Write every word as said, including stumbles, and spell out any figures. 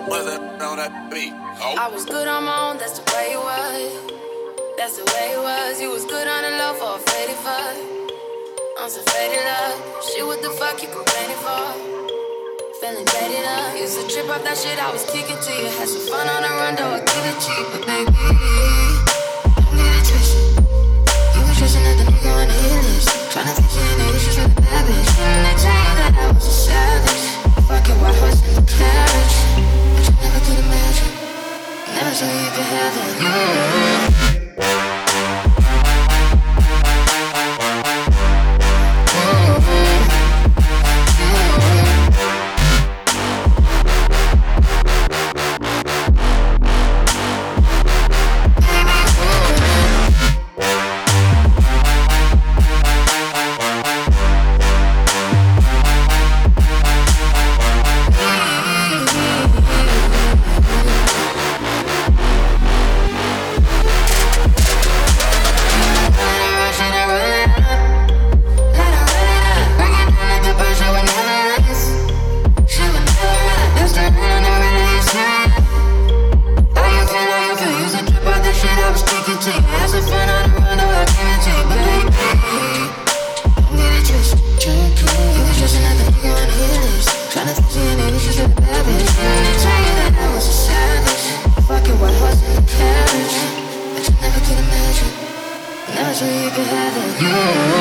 What's that on that beat? Oh. I was good on my own, that's the way it was. That's the way it was. You was good on the low for a faded fuck. On some faded love. Shit, what the fuck you complaining for? Feeling jaded up. Used to trip off that shit I was kicking to you. Had some fun on the run, though I give it to you. But baby, don't get it twisted. You was just another nigga on the hit list. Tryna think you ain't know this was a bad bitch. And I tell you that I was a savage. Fucking white horse in the carriage. But you never could imagine. Never saw you could have it. Mm-hmm. Never so you could have it.